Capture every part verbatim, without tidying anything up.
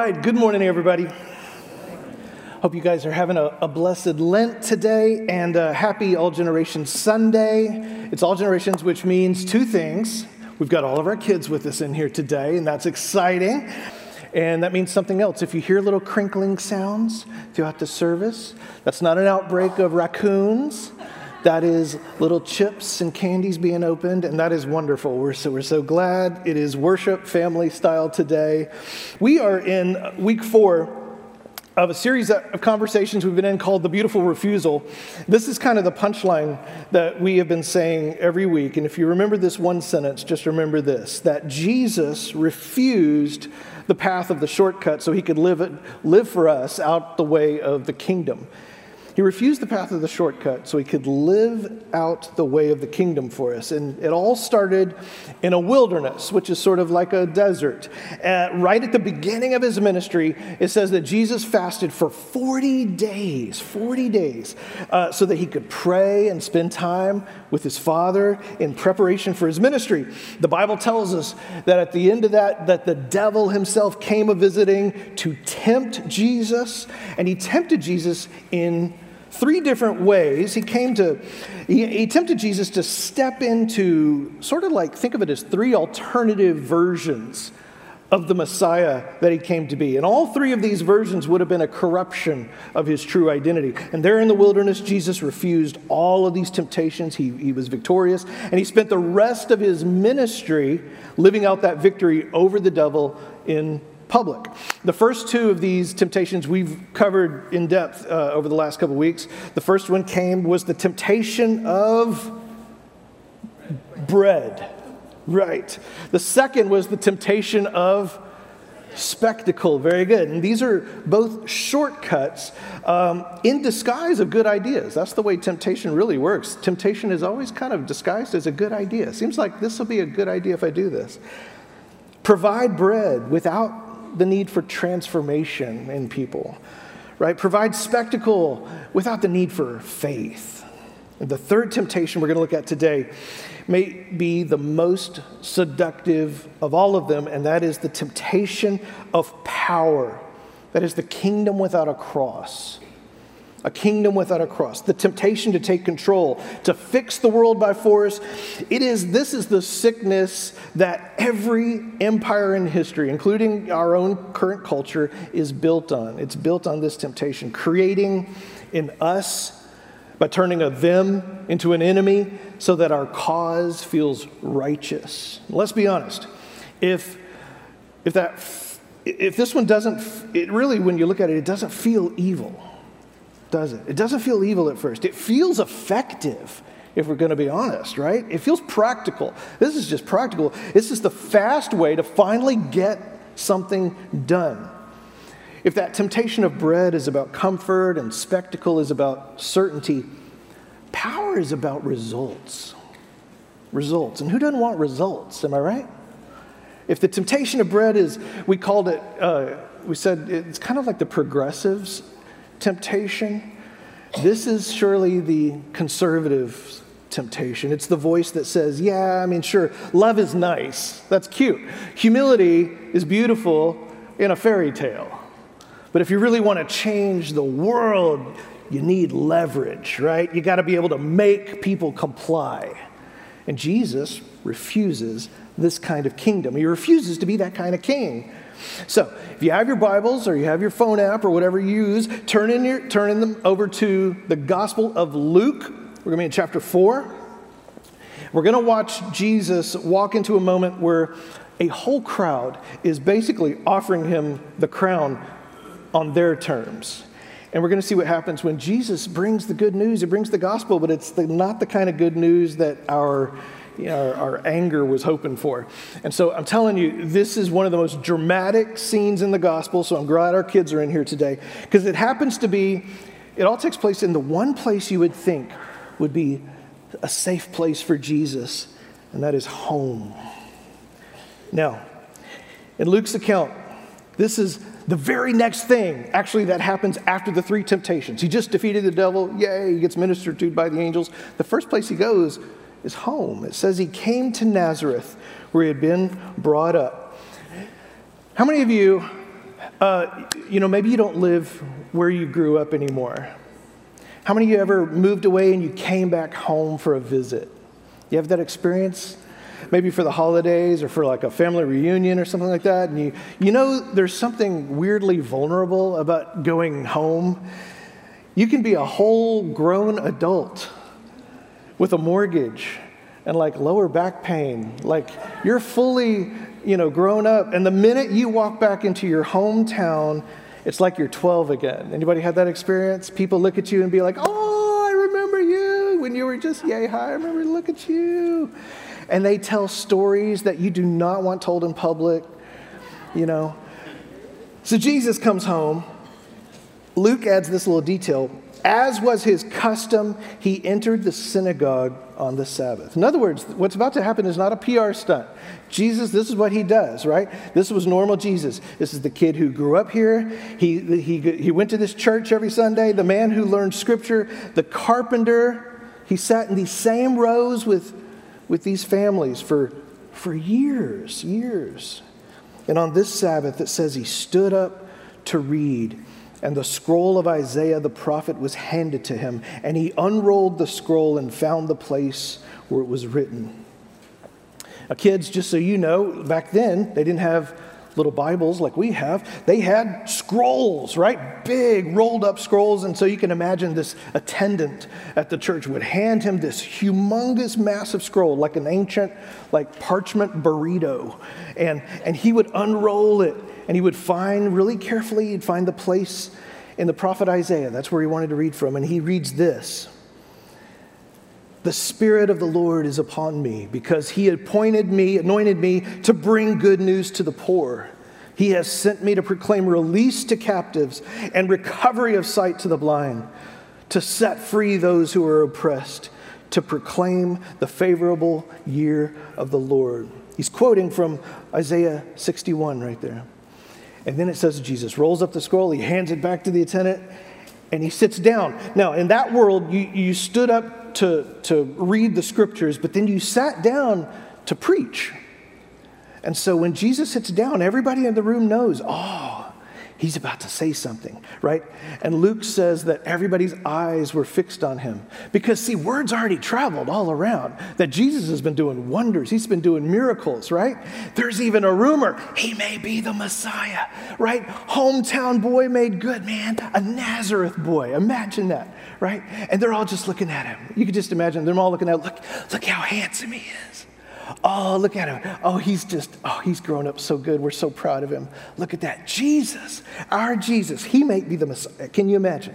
right, good morning, everybody. Hope you guys are having a, a blessed Lent today and a happy All Generations Sunday. It's All Generations, which means two things. We've got all of our kids with us in here today, and that's exciting. And that means something else. If you hear little crinkling sounds throughout the service, that's not an outbreak of raccoons. That is little chips and candies being opened, and that is wonderful. We're so, we're so glad. It is worship family style today. We are in week four of a series of conversations we've been in called The Beautiful Refusal. This is kind of the punchline that we have been saying every week. And if you remember this one sentence, just remember this, that Jesus refused the path of the shortcut so he could live it, live for us out the way of the kingdom. He refused the path of the shortcut so he could live out the way of the kingdom for us. And it all started in a wilderness, which is sort of like a desert. Uh, right at the beginning of his ministry, it says that Jesus fasted for forty days, forty days, uh, so that he could pray and spend time with his Father in preparation for his ministry. The Bible tells us that at the end of that, that the devil himself came a-visiting to tempt Jesus, and he tempted Jesus in three different ways. He came to, he, he tempted Jesus to step into sort of like, think of it as three alternative versions of the Messiah that he came to be. And all three of these versions would have been a corruption of his true identity. And there in the wilderness, Jesus refused all of these temptations. He, he was victorious. And he spent the rest of his ministry living out that victory over the devil in public. The first two of these temptations we've covered in depth uh, over the last couple of weeks. The first one came was the temptation of bread. Right. The second was the temptation of spectacle. Very good. And these are both shortcuts um, in disguise of good ideas. That's the way temptation really works. Temptation is always kind of disguised as a good idea. Seems like this will be a good idea if I do this. Provide bread without the need for transformation in people, right? Provide spectacle without the need for faith. And the third temptation we're going to look at today may be the most seductive of all of them, and that is the temptation of power. That is the kingdom without a cross. A kingdom without a cross. The temptation to take control, to fix the world by force. It is, this is the sickness that every empire in history, including our own current culture, is built on. It's built on this temptation, creating in us, by turning a them into an enemy so that our cause feels righteous. Let's be honest. If, if, that, if this one doesn't, it really, when you look at it, it doesn't feel evil. Does it? It doesn't feel evil at first. It feels effective, if we're going to be honest, right? It feels practical. This is just practical. This is the fast way to finally get something done. If that temptation of bread is about comfort and spectacle is about certainty, power is about results. Results. And who doesn't want results? Am I right? If the temptation of bread is, we called it, uh, we said it's kind of like the progressives' temptation. This is surely the conservative temptation. It's the voice that says, yeah, I mean, sure, love is nice. That's cute. Humility is beautiful in a fairy tale. But if you really want to change the world, you need leverage, right? You got to be able to make people comply. And Jesus refuses this kind of kingdom. He refuses to be that kind of king. So, if you have your Bibles or you have your phone app or whatever you use, turn in your turn in them over to the Gospel of Luke. We're going to be in chapter four. We're going to watch Jesus walk into a moment where a whole crowd is basically offering him the crown on their terms. And we're going to see what happens when Jesus brings the good news. He brings the gospel, but it's the, not the kind of good news that our You know, our, our anger was hoping for. And so I'm telling you, this is one of the most dramatic scenes in the gospel, so I'm glad our kids are in here today, because it happens to be, it all takes place in the one place you would think would be a safe place for Jesus, and that is home. Now, in Luke's account, this is the very next thing, actually, that happens after the three temptations. He just defeated the devil. Yay, he gets ministered to by the angels. The first place he goes is home. It says he came to Nazareth, where he had been brought up. How many of you Uh, you know, maybe you don't live where you grew up anymore. How many of you ever moved away and you came back home for a visit? You have that experience? Maybe for the holidays or for like a family reunion or something like that. And you, you know there's something weirdly vulnerable about going home. You can be a whole grown adult with a mortgage and like lower back pain. Like you're fully, you know, grown up. And the minute you walk back into your hometown, it's like you're twelve again. Anybody had that experience? People look at you and be like, oh, I remember you when you were just yay high. I remember, look at you. And they tell stories that you do not want told in public, you know. So Jesus comes home. Luke adds this little detail. As was his custom, he entered the synagogue on the Sabbath. In other words, what's about to happen is not a P R stunt. Jesus, this is what he does, right? This was normal Jesus. This is the kid who grew up here. He, he, he went to this church every Sunday. The man who learned scripture. The carpenter. He sat in these same rows with, with these families for, for years, years. And on this Sabbath, it says he stood up to read. And the scroll of Isaiah the prophet was handed to him. And he unrolled the scroll and found the place where it was written. Now, kids, just so you know, back then, they didn't have little Bibles like we have. They had scrolls, right? Big rolled up scrolls. And so you can imagine this attendant at the church would hand him this humongous, massive scroll, like an ancient, like parchment burrito. And, and he would unroll it. And he would find really carefully, he'd find the place in the prophet Isaiah. That's where he wanted to read from. And he reads this. The Spirit of the Lord is upon me because he appointed me, anointed me to bring good news to the poor. He has sent me to proclaim release to captives and recovery of sight to the blind, to set free those who are oppressed, to proclaim the favorable year of the Lord. He's quoting from Isaiah sixty-one right there. And then it says Jesus rolls up the scroll, he hands it back to the attendant, and he sits down. Now, in that world, you, you stood up to, to read the scriptures, but then you sat down to preach. And so when Jesus sits down, everybody in the room knows, oh, he's about to say something, right? And Luke says that everybody's eyes were fixed on him. Because, see, word's already traveled all around that Jesus has been doing wonders. He's been doing miracles, right? There's even a rumor he may be the Messiah, right? Hometown boy made good, man. A Nazareth boy. Imagine that, right? And they're all just looking at him. You could just imagine them all looking at him. Look, look how handsome he is. Oh, look at him. Oh, he's just, oh, he's grown up so good. We're so proud of him. Look at that. Jesus, our Jesus, he may be the Messiah. Can you imagine?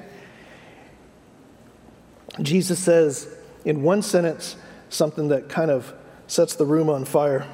Jesus says in one sentence something that kind of sets the room on fire.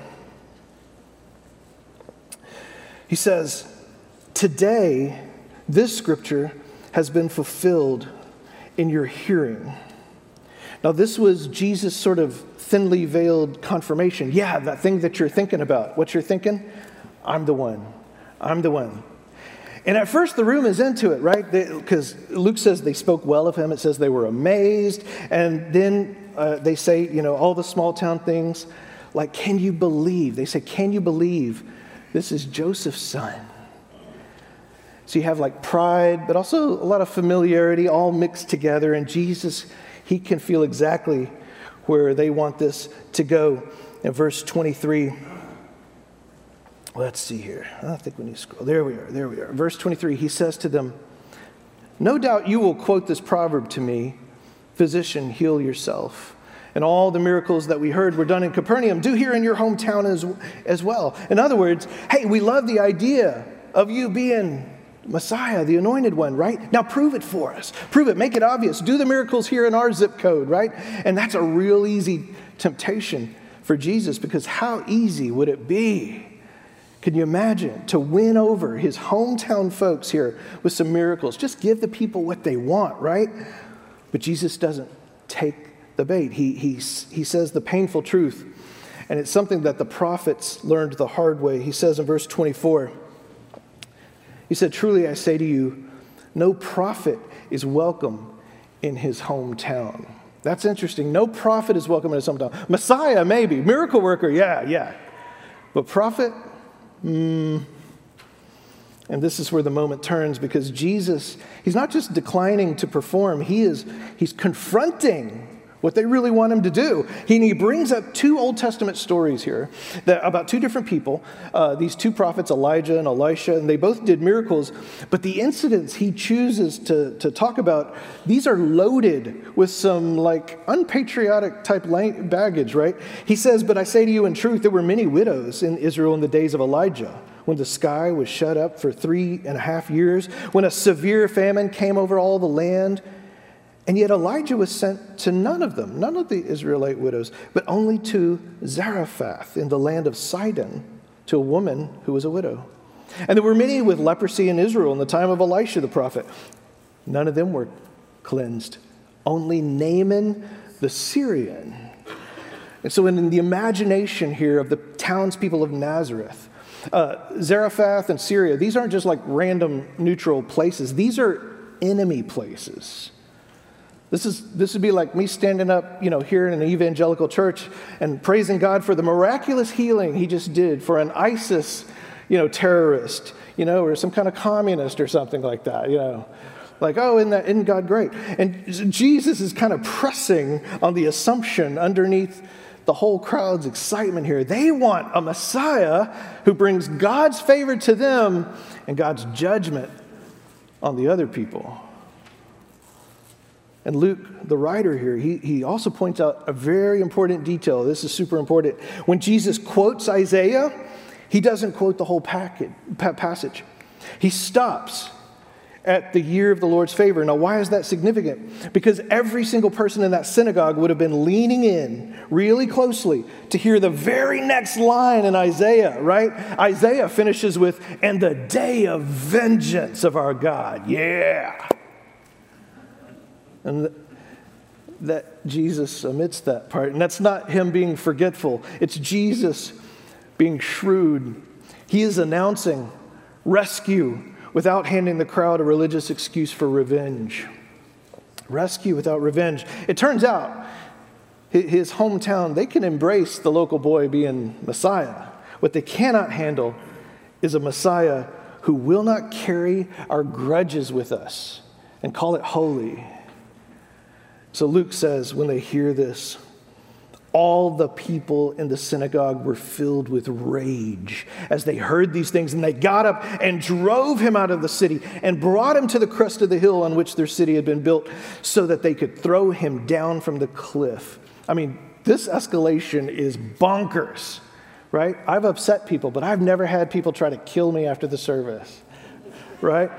He says, today, this scripture has been fulfilled in your hearing. Now, this was Jesus' sort of thinly veiled confirmation. Yeah, that thing that you're thinking about. What you're thinking? I'm the one. I'm the one. And at first, the room is into it, right? Because Luke says they spoke well of him. It says they were amazed. And then uh, they say, you know, all the small town things. Like, can you believe? They say, can you believe this is Joseph's son? So you have like pride, but also a lot of familiarity all mixed together. And Jesus, he can feel exactly where they want this to go. In verse twenty-three, let's see here. I think we need to scroll. There we are, there we are. Verse twenty-three, he says to them, no doubt you will quote this proverb to me, physician, heal yourself. And all the miracles that we heard were done in Capernaum, do here in your hometown as, as well. In other words, hey, we love the idea of you being Messiah, the anointed one, right? Now prove it for us. Prove it. Make it obvious. Do the miracles here in our zip code, right? And that's a real easy temptation for Jesus, because how easy would it be? Can you imagine to win over his hometown folks here with some miracles? Just give the people what they want, right? But Jesus doesn't take the bait. He, he, he says the painful truth, and it's something that the prophets learned the hard way. He says in verse twenty-four, he said, truly I say to you, no prophet is welcome in his hometown. That's interesting. No prophet is welcome in his hometown. Messiah, maybe. Miracle worker, yeah, yeah. But prophet, hmm, And this is where the moment turns, because Jesus, he's not just declining to perform, he is he's confronting what they really want him to do. He, he brings up two Old Testament stories here that, about two different people, uh, these two prophets, Elijah and Elisha, and they both did miracles. But the incidents he chooses to, to talk about, these are loaded with some like unpatriotic type baggage, right? He says, "But I say to you in truth, there were many widows in Israel in the days of Elijah, when the sky was shut up for three and a half years, when a severe famine came over all the land. And yet Elijah was sent to none of them, none of the Israelite widows, but only to Zarephath in the land of Sidon, to a woman who was a widow. And there were many with leprosy in Israel in the time of Elisha the prophet. None of them were cleansed, only Naaman the Syrian." And so in the imagination here of the townspeople of Nazareth, uh, Zarephath and Syria, these aren't just like random neutral places. These are enemy places. This is this would be like me standing up, you know, here in an evangelical church and praising God for the miraculous healing he just did for an ISIS, you know, terrorist, you know, or some kind of communist or something like that, you know. Like, oh, isn't, that, isn't God great? And Jesus is kind of pressing on the assumption underneath the whole crowd's excitement here. They want a Messiah who brings God's favor to them and God's judgment on the other people. And Luke, the writer here, he, he also points out a very important detail. This is super important. When Jesus quotes Isaiah, he doesn't quote the whole packet, passage. He stops at the year of the Lord's favor. Now, why is that significant? Because every single person in that synagogue would have been leaning in really closely to hear the very next line in Isaiah, right? Isaiah finishes with, "And the day of vengeance of our God." Yeah. And that Jesus omits that part. And that's not him being forgetful. It's Jesus being shrewd. He is announcing rescue without handing the crowd a religious excuse for revenge. Rescue without revenge. It turns out his hometown, they can embrace the local boy being Messiah. What they cannot handle is a Messiah who will not carry our grudges with us and call it holy. So Luke says, when they hear this, all the people in the synagogue were filled with rage as they heard these things, and they got up and drove him out of the city and brought him to the crest of the hill on which their city had been built so that they could throw him down from the cliff. I mean, this escalation is bonkers, right? I've upset people, but I've never had people try to kill me after the service, right?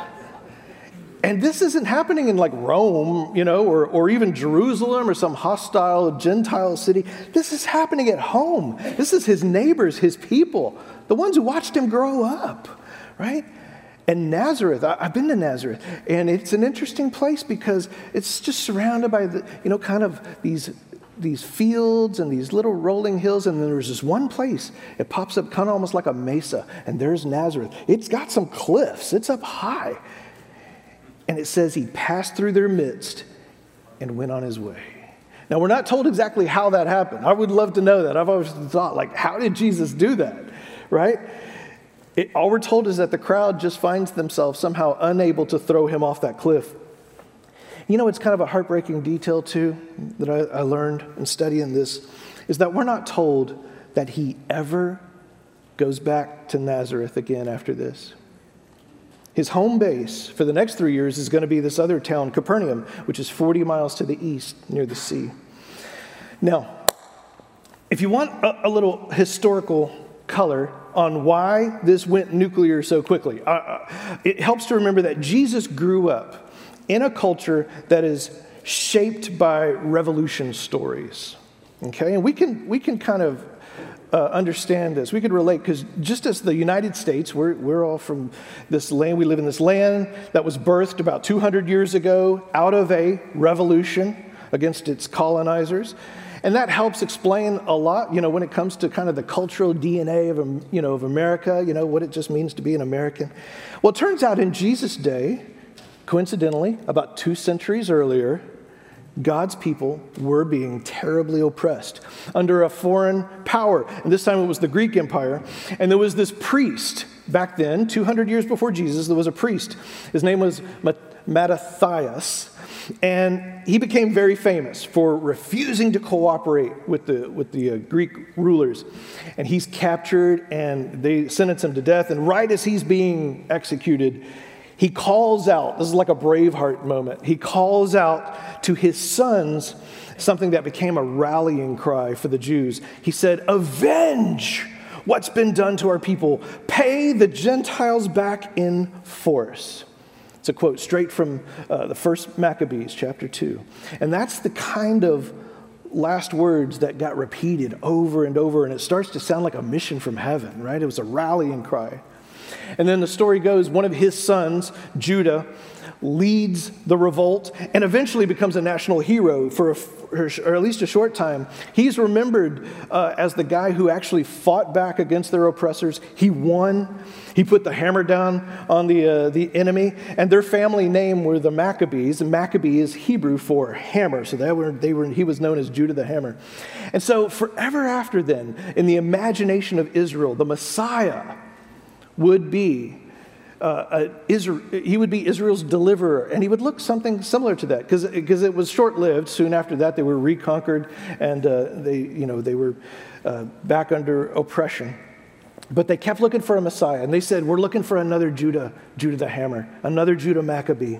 And this isn't happening in like Rome, you know, or, or even Jerusalem or some hostile Gentile city. This is happening at home. This is his neighbors, his people, the ones who watched him grow up, right? And Nazareth, I, I've been to Nazareth, and it's an interesting place because it's just surrounded by the, you know, kind of these these fields and these little rolling hills, and then there's this one place. It pops up kind of almost like a mesa, and there's Nazareth. It's got some cliffs. It's up high. And it says he passed through their midst and went on his way. Now, we're not told exactly how that happened. I would love to know that. I've always thought, like, how did Jesus do that, right? It, all we're told is that the crowd just finds themselves somehow unable to throw him off that cliff. You know, it's kind of a heartbreaking detail, too, that I, I learned in studying this, is that we're not told that he ever goes back to Nazareth again after this. His home base for the next three years is going to be this other town, Capernaum, which is forty miles to the east near the sea. Now, if you want a, a little historical color on why this went nuclear so quickly, uh, it helps to remember that Jesus grew up in a culture that is shaped by revolution stories. Okay, and we can we can kind of Uh, understand this. We could relate because just as the United States, we're, we're all from this land, we live in this land that was birthed about two hundred years ago out of a revolution against its colonizers. And that helps explain a lot, you know, when it comes to kind of the cultural D N A of, you know, of America, you know, what it just means to be an American. Well, it turns out in Jesus' day, coincidentally, about two centuries earlier, God's people were being terribly oppressed under a foreign power. And this time it was the Greek Empire. And there was this priest back then, two hundred years before Jesus, there was a priest. His name was Mattathias, and he became very famous for refusing to cooperate with the with the uh, Greek rulers. And he's captured, and they sentence him to death. And right as he's being executed, he calls out. This is like a Braveheart moment. He calls out to his sons something that became a rallying cry for the Jews. He said, "Avenge what's been done to our people. Pay the Gentiles back in force." It's a quote straight from uh, the first Maccabees, chapter two. And that's the kind of last words that got repeated over and over, and it starts to sound like a mission from heaven, right? It was a rallying cry. And then the story goes, one of his sons, Judah, leads the revolt and eventually becomes a national hero for, a, for or at least a short time. He's remembered uh, as the guy who actually fought back against their oppressors. He won. He put the hammer down on the uh, the enemy, and their family name were the Maccabees. And Maccabee is Hebrew for hammer, so they were they were he was known as Judah the Hammer. And so forever after then, in the imagination of Israel, the Messiah would be Uh, Israel, he would be Israel's deliverer, and he would look something similar to that, because because it was short-lived. Soon after that, they were reconquered, and uh, they you know they were uh, back under oppression. But they kept looking for a Messiah, and they said, "We're looking for another Judah, Judah the Hammer, another Judah Maccabee."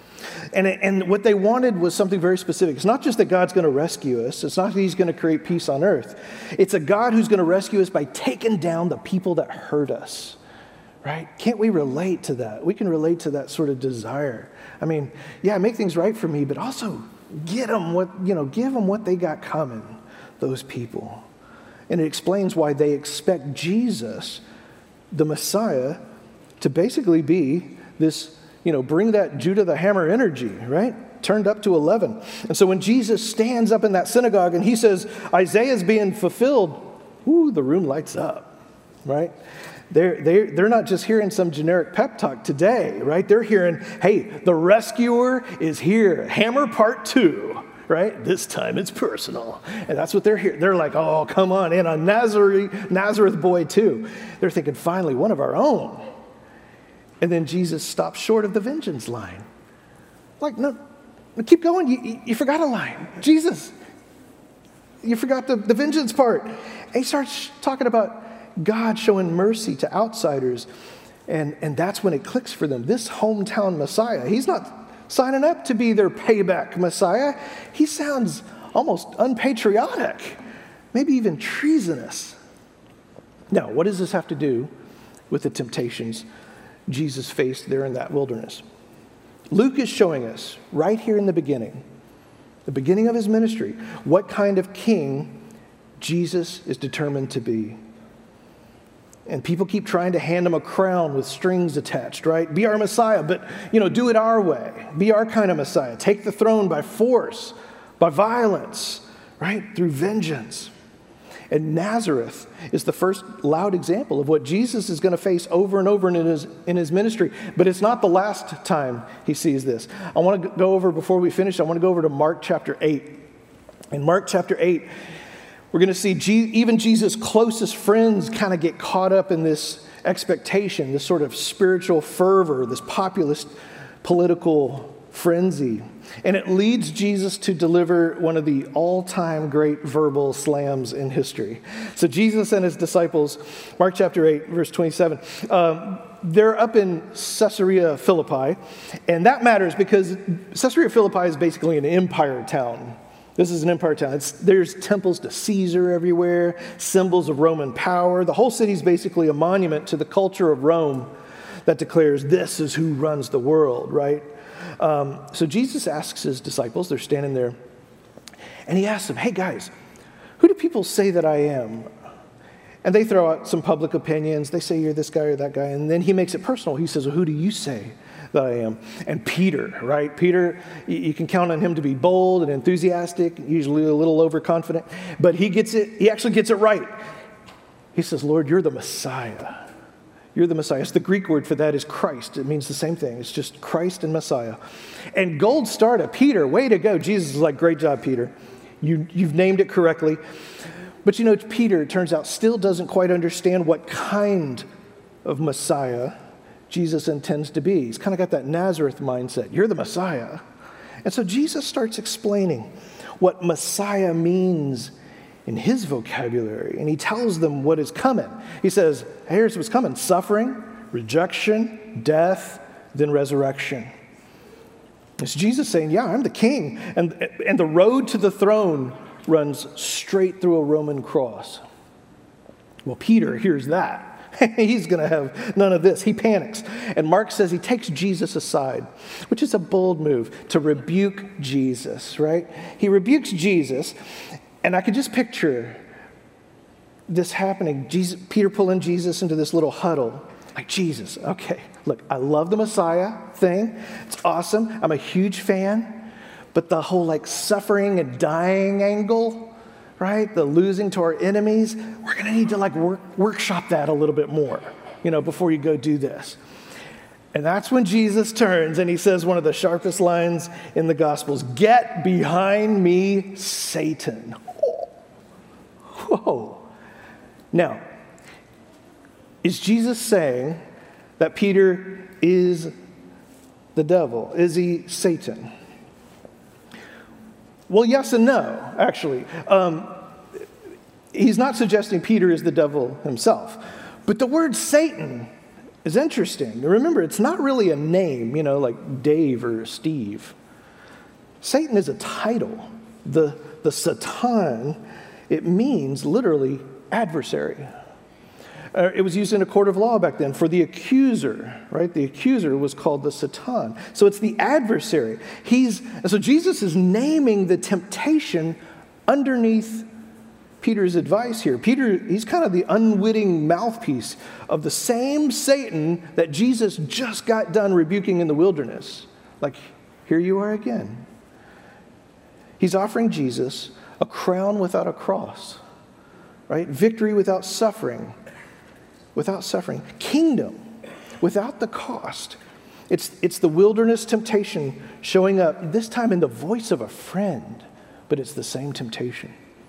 And and what they wanted was something very specific. It's not just that God's going to rescue us. It's not that He's going to create peace on earth. It's a God who's going to rescue us by taking down the people that hurt us. Right? Can't we relate to that? We can relate to that sort of desire. I mean, yeah, make things right for me, but also get them what, you know, give them what they got coming, those people. And it explains why they expect Jesus, the Messiah, to basically be this, you know, bring that Judah the Hammer energy, right? Turned up to eleven. And so when Jesus stands up in that synagogue and he says, Isaiah's being fulfilled, ooh, the room lights up, right? They're, they're, they're not just hearing some generic pep talk today, right? They're hearing, hey, the rescuer is here. Hammer part two, right? This time it's personal. And that's what they're hearing. They're like, oh, come on, and a Nazareth, Nazareth boy too. They're thinking, finally, one of our own. And then Jesus stops short of the vengeance line. Like, no, keep going. You, you forgot a line. Jesus, you forgot the, the vengeance part. And he starts talking about God showing mercy to outsiders. And, and that's when it clicks for them. This hometown Messiah, he's not signing up to be their payback Messiah. He sounds almost unpatriotic, maybe even treasonous. Now, what does this have to do with the temptations Jesus faced there in that wilderness? Luke is showing us right here in the beginning, the beginning of his ministry, what kind of king Jesus is determined to be. And people keep trying to hand him a crown with strings attached, right? Be our Messiah, but, you know, do it our way. Be our kind of Messiah. Take the throne by force, by violence, right? Through vengeance. And Nazareth is the first loud example of what Jesus is going to face over and over in his, in his ministry. But it's not the last time he sees this. I want to go over, before we finish, I want to go over to Mark chapter eight. In Mark chapter eight, we're going to see G- even Jesus' closest friends kind of get caught up in this expectation, this sort of spiritual fervor, this populist political frenzy. And it leads Jesus to deliver one of the all-time great verbal slams in history. So Jesus and his disciples, Mark chapter eight, verse twenty-seven, um, they're up in Caesarea Philippi. And that matters because Caesarea Philippi is basically an empire town. This is an empire town. It's, there's temples to Caesar everywhere, symbols of Roman power. The whole city is basically a monument to the culture of Rome that declares this is who runs the world, right? Um, so Jesus asks his disciples, they're standing there, and he asks them, hey guys, who do people say that I am? And they throw out some public opinions. They say you're this guy or that guy. And then he makes it personal. He says, well, who do you say that I am? And Peter, right? Peter, you can count on him to be bold and enthusiastic, usually a little overconfident, but he gets it, he actually gets it right. He says, Lord, you're the Messiah. You're the Messiah. It's the Greek word for that is Christ. It means the same thing. It's just Christ and Messiah. And gold star to Peter. Way to go. Jesus is like, great job, Peter. You, you've named it correctly. But you know, Peter, it turns out, still doesn't quite understand what kind of Messiah Jesus intends to be. He's kind of got that Nazareth mindset. You're the Messiah. And so Jesus starts explaining what Messiah means in his vocabulary, and he tells them what is coming. He says, here's what's coming: suffering, rejection, death, then resurrection. It's Jesus saying, yeah, I'm the king, and, and the road to the throne runs straight through a Roman cross. Well, Peter hears that. He's going to have none of this. He panics. And Mark says he takes Jesus aside, which is a bold move, to rebuke Jesus, right? He rebukes Jesus, and I could just picture this happening. Jesus, Peter pulling Jesus into this little huddle. Like, Jesus, okay, look, I love the Messiah thing. It's awesome. I'm a huge fan. But the whole like suffering and dying angle, right? The losing to our enemies, we're going to need to like work, workshop that a little bit more, you know, before you go do this. And that's when Jesus turns and he says one of the sharpest lines in the Gospels: "Get behind me, Satan." Whoa. Now, is Jesus saying that Peter is the devil? Is he Satan? Well, yes and no, actually. Um, he's not suggesting Peter is the devil himself. But the word Satan is interesting. Remember, it's not really a name, you know, like Dave or Steve. Satan is a title. The, the Satan, it means literally adversary. Uh, it was used in a court of law back then for the accuser, right? The accuser was called the Satan. So it's the adversary. He's, and so Jesus is naming the temptation underneath Peter's advice here. Peter, he's kind of the unwitting mouthpiece of the same Satan that Jesus just got done rebuking in the wilderness. Like, here you are again. He's offering Jesus a crown without a cross, right? Victory without suffering. Without suffering. Kingdom without the cost. It's, it's the wilderness temptation showing up, this time in the voice of a friend, but it's the same temptation.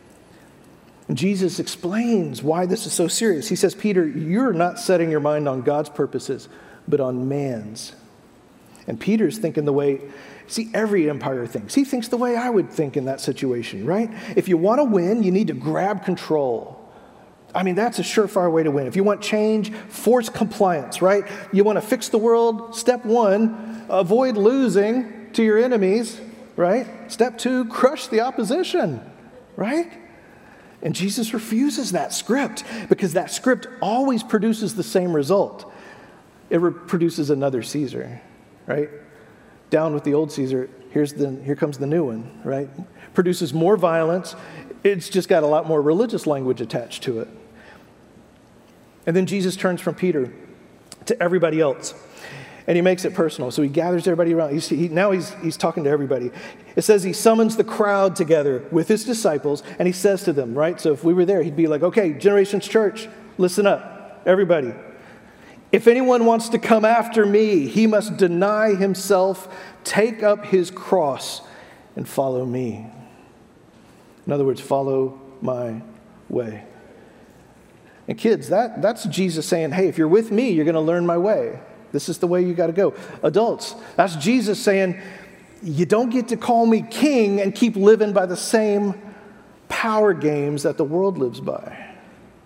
And Jesus explains why this is so serious. He says, Peter, you're not setting your mind on God's purposes, but on man's. And Peter's thinking the way, see, every empire thinks. He thinks the way I would think in that situation, right? If you want to win, you need to grab control. I mean, that's a surefire way to win. If you want change, force compliance, right? You want to fix the world, step one, avoid losing to your enemies, right? Step two, crush the opposition, right? And Jesus refuses that script because that script always produces the same result. It re- produces another Caesar, right? Down with the old Caesar, here's the, here comes the new one, right? Produces more violence. It's just got a lot more religious language attached to it. And then Jesus turns from Peter to everybody else, and he makes it personal. So he gathers everybody around. He's, he, now he's, he's talking to everybody. It says he summons the crowd together with his disciples, and he says to them, right? So if we were there, he'd be like, okay, Generations Church, listen up, everybody. If anyone wants to come after me, he must deny himself, take up his cross, and follow me. In other words, follow my way. And kids, that, that's Jesus saying, hey, if you're with me, you're going to learn my way. This is the way you got to go. Adults, that's Jesus saying, you don't get to call me king and keep living by the same power games that the world lives by.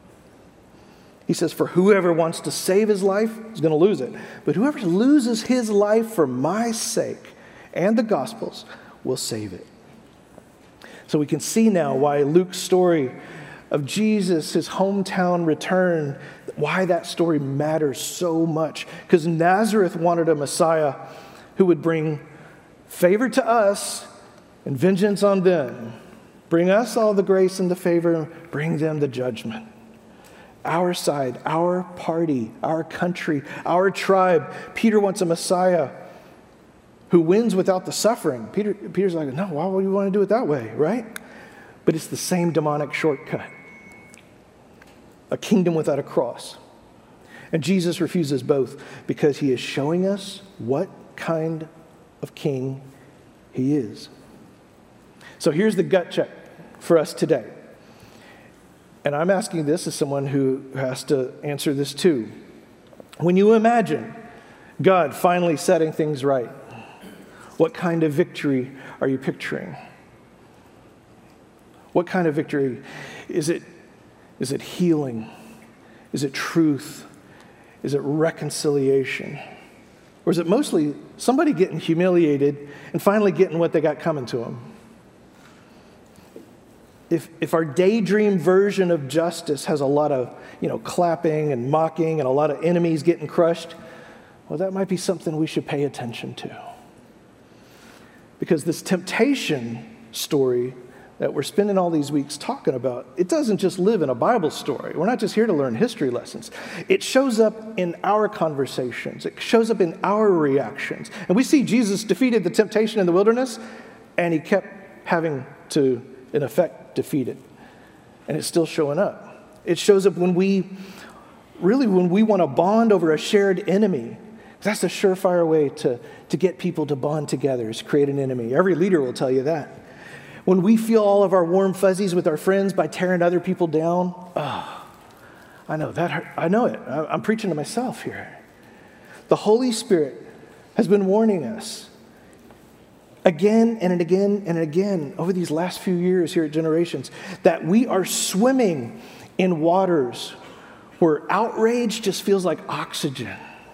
He says, for whoever wants to save his life is going to lose it. But whoever loses his life for my sake and the gospel's will save it. So we can see now why Luke's story of Jesus, his hometown return, why that story matters so much. Because Nazareth wanted a Messiah who would bring favor to us and vengeance on them. Bring us all the grace and the favor, bring them the judgment. Our side, our party, our country, our tribe. Peter wants a Messiah who wins without the suffering. Peter, Peter's like, no, why would you want to do it that way, right? But it's the same demonic shortcut. A kingdom without a cross. And Jesus refuses both because he is showing us what kind of king he is. So here's the gut check for us today. And I'm asking this as someone who has to answer this too. When you imagine God finally setting things right, what kind of victory are you picturing? What kind of victory? Is it, is it healing? Is it truth? Is it reconciliation? Or is it mostly somebody getting humiliated and finally getting what they got coming to them? If, if our daydream version of justice has a lot of, you know, clapping and mocking and a lot of enemies getting crushed, well, that might be something we should pay attention to. Because this temptation story that we're spending all these weeks talking about, it doesn't just live in a Bible story. We're not just here to learn history lessons. It shows up in our conversations. It shows up in our reactions. And we see Jesus defeated the temptation in the wilderness, and he kept having to, in effect, defeat it. And it's still showing up. It shows up when we, really when we want to bond over a shared enemy. That's a surefire way to, to get people to bond together, is create an enemy. Every leader will tell you that. When we feel all of our warm fuzzies with our friends by tearing other people down, oh, I know that hurt. I know it. I'm preaching to myself here. The Holy Spirit has been warning us again and again and again over these last few years here at Generations that we are swimming in waters where outrage just feels like oxygen.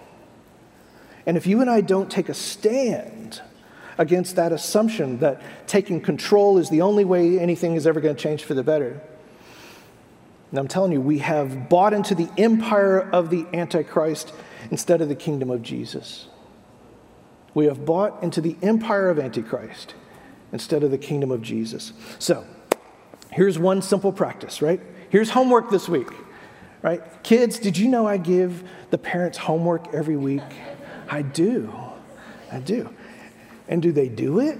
And if you and I don't take a stand against that assumption that taking control is the only way anything is ever going to change for the better. And I'm telling you, we have bought into the empire of the Antichrist instead of the kingdom of Jesus. We have bought into the empire of Antichrist instead of the kingdom of Jesus. So, here's one simple practice, right? Here's homework this week, right? Kids, did you know I give the parents homework every week? I do. I do. And do they do it?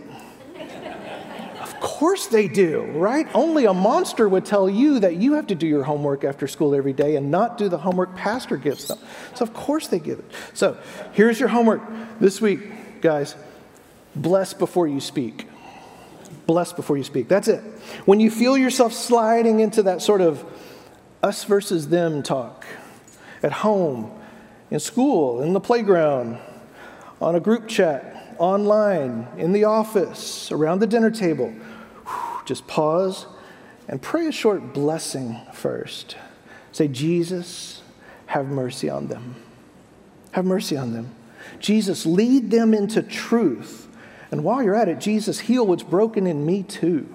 Of course they do, right? Only a monster would tell you that you have to do your homework after school every day and not do the homework pastor gives them. So of course they give it. So here's your homework this week, guys. Bless before you speak. Bless before you speak. That's it. When you feel yourself sliding into that sort of us versus them talk at home, in school, in the playground, on a group chat, online, in the office, around the dinner table, just pause and pray a short blessing first. Say, Jesus, have mercy on them. Have mercy on them. Jesus, lead them into truth. And while you're at it, Jesus, heal what's broken in me too.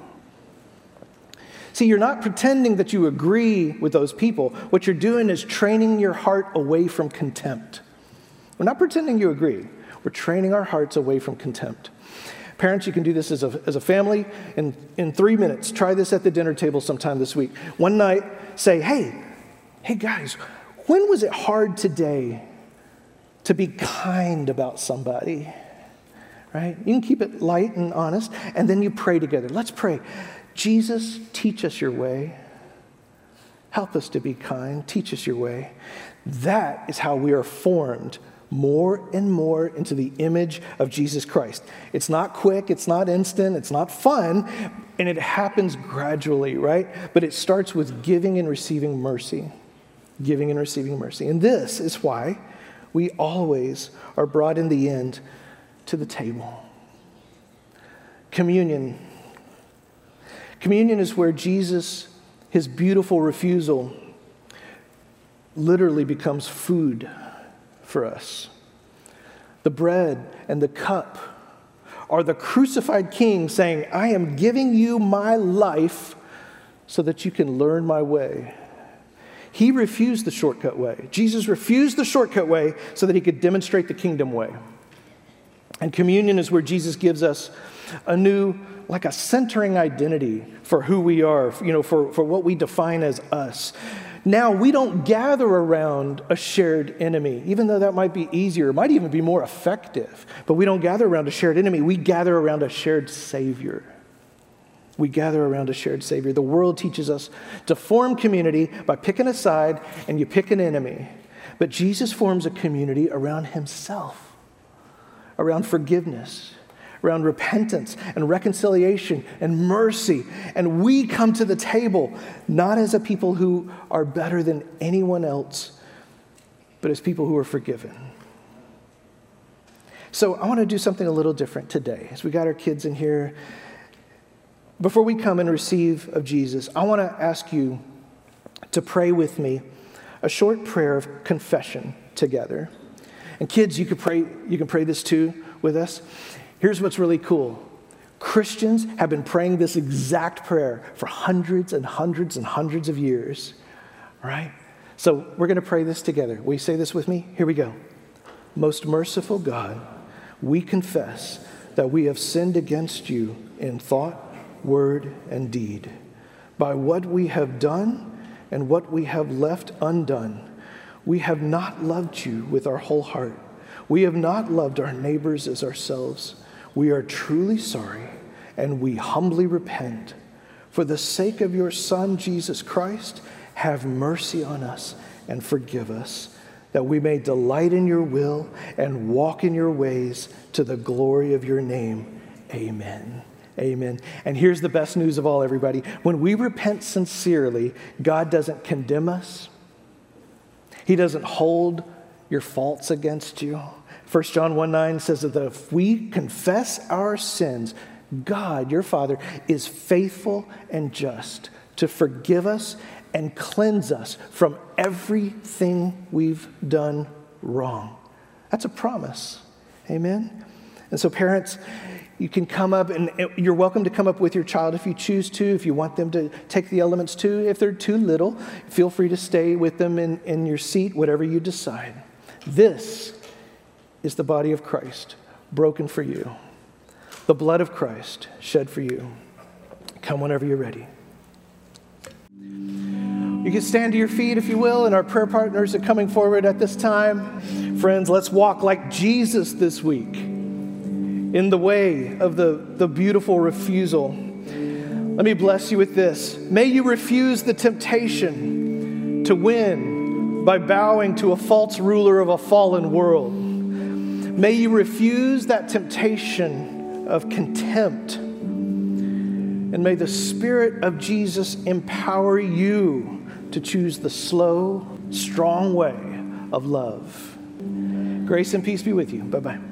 See, you're not pretending that you agree with those people. What you're doing is training your heart away from contempt. We're not pretending you agree. We're training our hearts away from contempt. Parents, you can do this as a, as a family in, in three minutes. Try this at the dinner table sometime this week. One night, say, hey, hey guys, when was it hard today to be kind about somebody? Right? You can keep it light and honest, and then you pray together. Let's pray. Jesus, teach us your way. Help us to be kind. Teach us your way. That is how we are formed more and more into the image of Jesus Christ. It's not quick, it's not instant, it's not fun, and it happens gradually, right? But it starts with giving and receiving mercy. Giving and receiving mercy. And this is why we always are brought in the end to the table. Communion. Communion is where Jesus, his beautiful refusal, literally becomes food for us. The bread and the cup are the crucified King saying, I am giving you my life so that you can learn my way. He refused the shortcut way. Jesus refused the shortcut way so that he could demonstrate the kingdom way. And communion is where Jesus gives us a new, like a centering identity for who we are, you know, for, for what we define as us. Now, we don't gather around a shared enemy, even though that might be easier, it might even be more effective. But we don't gather around a shared enemy. We gather around a shared Savior. We gather around a shared Savior. The world teaches us to form community by picking a side, and you pick an enemy. But Jesus forms a community around himself, around forgiveness, around repentance and reconciliation and mercy. And we come to the table not as a people who are better than anyone else, but as people who are forgiven. So I want to do something a little different today. As we got our kids in here, before we come and receive of Jesus, I want to ask you to pray with me a short prayer of confession together. And kids, you can pray, you can pray this too with us. Here's what's really cool. Christians have been praying this exact prayer for hundreds and hundreds and hundreds of years, right? So we're going to pray this together. Will you say this with me? Here we go. Most merciful God, we confess that we have sinned against you in thought, word, and deed, by what we have done and what we have left undone. We have not loved you with our whole heart. We have not loved our neighbors as ourselves. We are truly sorry, and we humbly repent. For the sake of your Son, Jesus Christ, have mercy on us and forgive us, that we may delight in your will and walk in your ways to the glory of your name. Amen. Amen. And here's the best news of all, everybody. When we repent sincerely, God doesn't condemn us. He doesn't hold your faults against you. First John one nine says that if we confess our sins, God, your Father, is faithful and just to forgive us and cleanse us from everything we've done wrong. That's a promise. Amen? And so parents, you can come up, and you're welcome to come up with your child if you choose to, if you want them to take the elements too. If they're too little, feel free to stay with them in, in your seat, whatever you decide. This is the body of Christ, broken for you. The blood of Christ shed for you. Come whenever you're ready. You can stand to your feet if you will, and our prayer partners are coming forward at this time. Friends, let's walk like Jesus this week in the way of the, the beautiful refusal. Let me bless you with this. May you refuse the temptation to win by bowing to a false ruler of a fallen world. May you refuse that temptation of contempt. And may the Spirit of Jesus empower you to choose the slow, strong way of love. Grace and peace be with you. Bye-bye.